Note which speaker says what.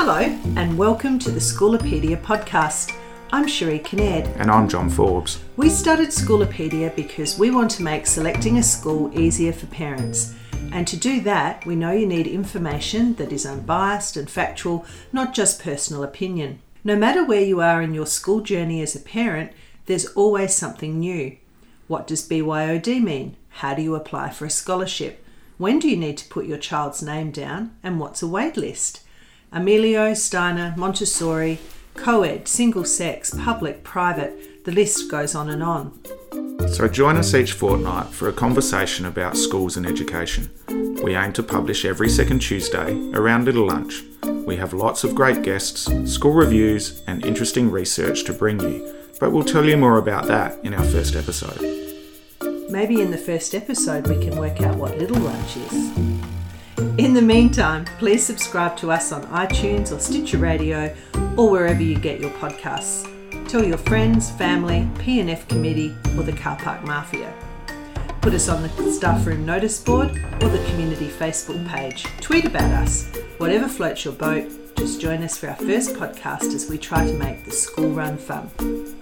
Speaker 1: Hello and welcome to the Schoolopedia podcast. I'm Cherie Kinnaird.
Speaker 2: And I'm John Forbes.
Speaker 1: We started Schoolopedia because we want to make selecting a school easier for parents. And to do that, we know you need information that is unbiased and factual, not just personal opinion. No matter where you are in your school journey as a parent, there's always something new. What does BYOD mean? How do you apply for a scholarship? When do you need to put your child's name down? And what's a wait list? Amelio, Steiner, Montessori, co-ed, single sex, public, private, the list goes on and on.
Speaker 2: So join us each fortnight for a conversation about schools and education. We aim to publish every second Tuesday around Little Lunch. We have lots of great guests, school reviews and interesting research to bring you, but we'll tell you more about that in our first episode.
Speaker 1: Maybe in the first episode we can work out what Little Lunch is. In the meantime, please subscribe to us on iTunes or Stitcher Radio or wherever you get your podcasts. Tell your friends, family, P&F committee or the car park mafia. Put us on the staff room notice board or the community Facebook page. Tweet about us. Whatever floats your boat, just join us for our first podcast as we try to make the school run fun.